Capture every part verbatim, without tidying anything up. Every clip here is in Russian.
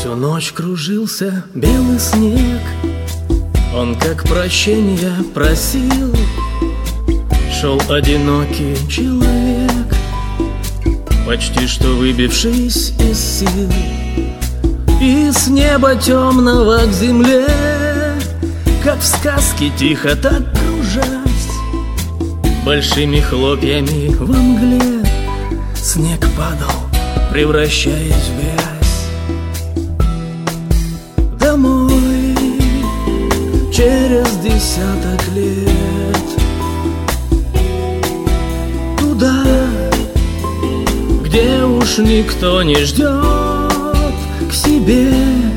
Всю ночь кружился белый снег, он как прощения просил. Шел одинокий человек, почти что выбившись из сил. И с неба темного к земле, как в сказке тихо так кружась, большими хлопьями во мгле снег падал, превращаясь в грязь. Домой через десяток лет, туда, где уж никто не ждет, к себе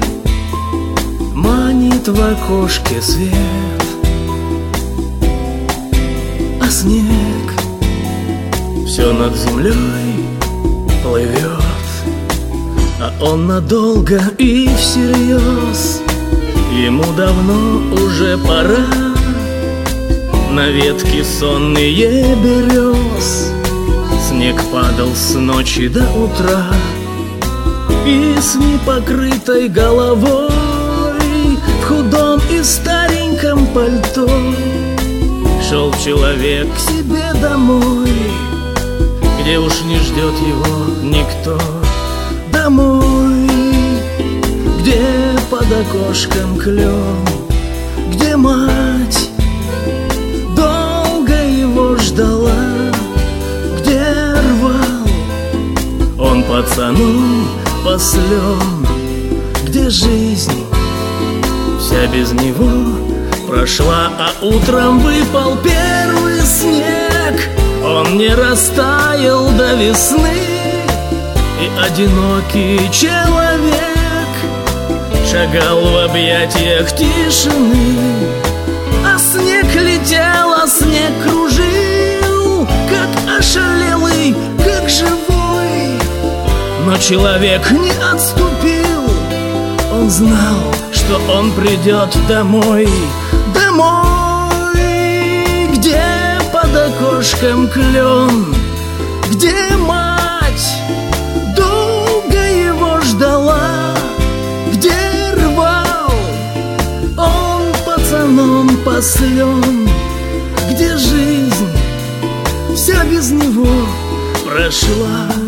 манит в окошке свет. А снег все над землей плывет, а он надолго и всерьез. Ему давно уже пора на ветки сонные берез. Снег падал с ночи до утра, и с непокрытой головой в худом и стареньком пальто шел человек к себе домой, где уж не ждет его никто. Домой, где под окошком клен, где мать долго его ждала, где рвал он пацаном послен, где жизнь вся без него прошла, а утром выпал первый снег. Он не растаял до весны, и одинокий человек шагал в объятиях тишины. А снег летел, а снег кружил, как ошалелый, как живой. Но человек не отступил, он знал, что он придет домой. Домой, где под окошком клен, где мать долго его ждала, где рвал он пацаном послен, где жизнь вся без него прошла.